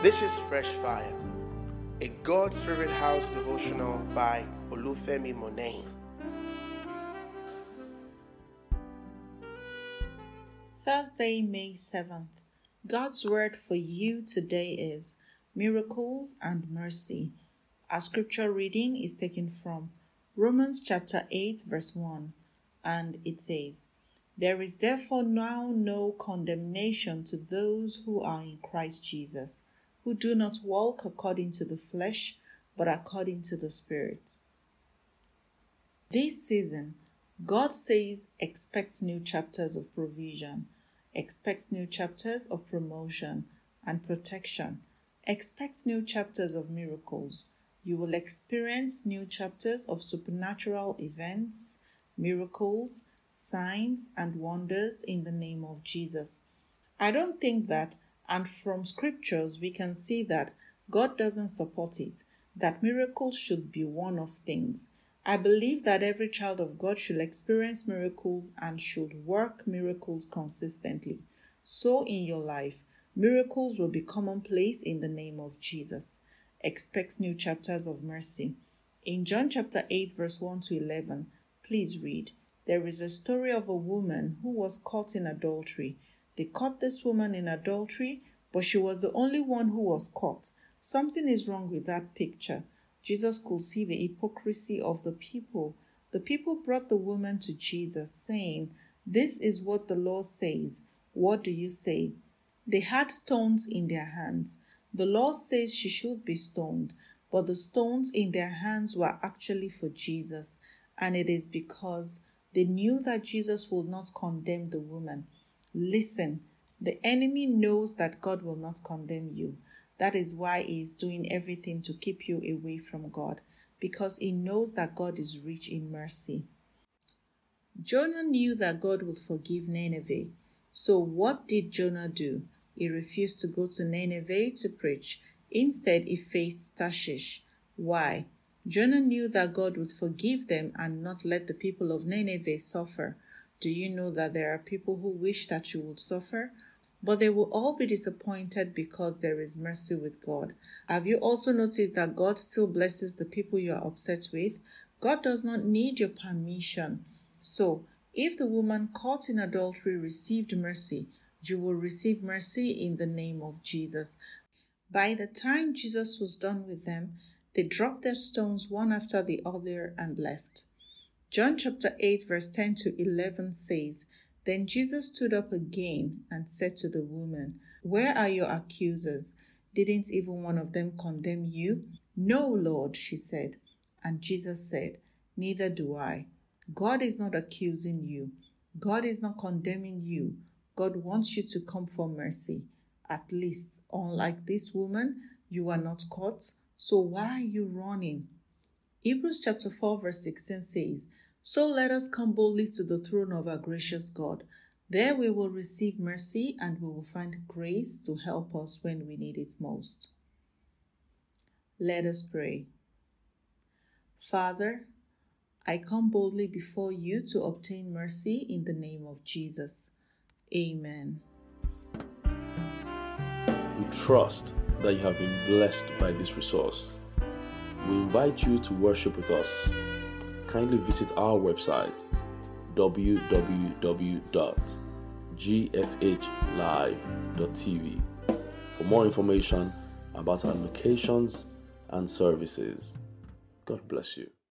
This is Fresh Fire, a God's Favorite House devotional by Olufemi Monet. Thursday, May 7th. God's word for you today is miracles and mercy. Our scripture reading is taken from Romans chapter 8 verse 1, and it says, "There is therefore now no condemnation to those who are in Christ Jesus, who do not walk according to the flesh, but according to the Spirit." This season, God says expect new chapters of provision, expect new chapters of promotion and protection, expect new chapters of miracles. You will experience new chapters of supernatural events, miracles, signs, and wonders in the name of Jesus. I don't think that, and from scriptures we can see that God doesn't support it, that miracles should be one of things. I believe that every child of God should experience miracles and should work miracles consistently. So in your life, miracles will be commonplace in the name of Jesus. Expect new chapters of mercy. In John chapter 8 verse 1 to 11, please read. There is a story of a woman who was caught in adultery. They caught this woman in adultery, but she was the only one who was caught. Something is wrong with that picture. Jesus could see the hypocrisy of the people. The people brought the woman to Jesus, saying, "This is what the law says. What do you say?" They had stones in their hands. The law says she should be stoned, but the stones in their hands were actually for Jesus, and it is because they knew that Jesus would not condemn the woman. Listen, the enemy knows that God will not condemn you. That is why he is doing everything to keep you away from God, because he knows that God is rich in mercy. Jonah knew that God would forgive Nineveh. So what did Jonah do? He refused to go to Nineveh to preach. Instead, he faced Tarshish. Why? Jonah knew that God would forgive them and not let the people of Nineveh suffer. Do you know that there are people who wish that you would suffer? But they will all be disappointed because there is mercy with God. Have you also noticed that God still blesses the people you are upset with? God does not need your permission. So, if the woman caught in adultery received mercy, you will receive mercy in the name of Jesus. By the time Jesus was done with them, they dropped their stones one after the other and left. John chapter 8 verse 10 to 11 says, "Then Jesus stood up again and said to the woman, 'Where are your accusers? Didn't even one of them condemn you?' 'No, Lord,' she said. And Jesus said, 'Neither do I.' God is not accusing you. God is not condemning you. God wants you to come for mercy. At least, unlike this woman, you are not caught. So why are you running?" Hebrews chapter 4 verse 16 says, "So let us come boldly to the throne of our gracious God. There we will receive mercy and we will find grace to help us when we need it most." Let us pray. Father, I come boldly before you to obtain mercy in the name of Jesus. Amen. We trust that you have been blessed by this resource. We invite you to worship with us. Kindly visit our website www.gfhlive.tv for more information about our locations and services. God bless you.